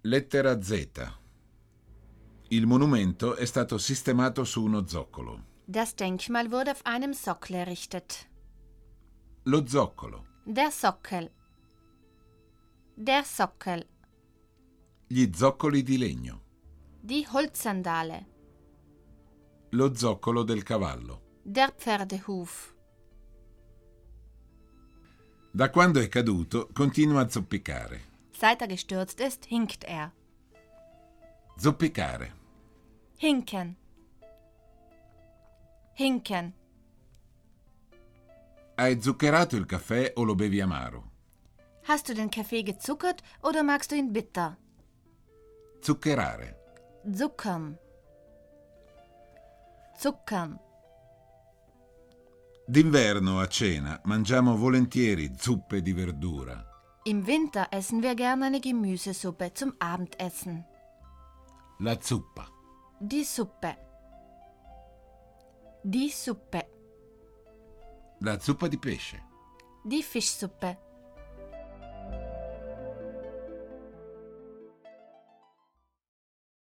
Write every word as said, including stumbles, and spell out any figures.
Lettera Z. Il monumento è stato sistemato su uno zoccolo. Das Denkmal wurde auf einem Sockel errichtet. Lo zoccolo. Der Sockel. Der Sockel. Gli zoccoli di legno. Die Holzsandale. Lo zoccolo del cavallo. Der Pferdehuf. Da quando è caduto, continua a zoppicare. Seit er gestürzt ist, hinkt er. Zoppicare. Hinken. Hinken. Hai zuccherato il caffè o lo bevi amaro? Hast du den Kaffee gezuckert oder magst du ihn bitter? Zuccherare. Zuckern. Zuckern. D'inverno a cena mangiamo volentieri zuppe di verdura. Im Winter essen wir gerne eine Gemüsesuppe zum Abendessen. La zuppa. Die Suppe. Die Suppe. La zuppa di pesce. Die Fischsuppe.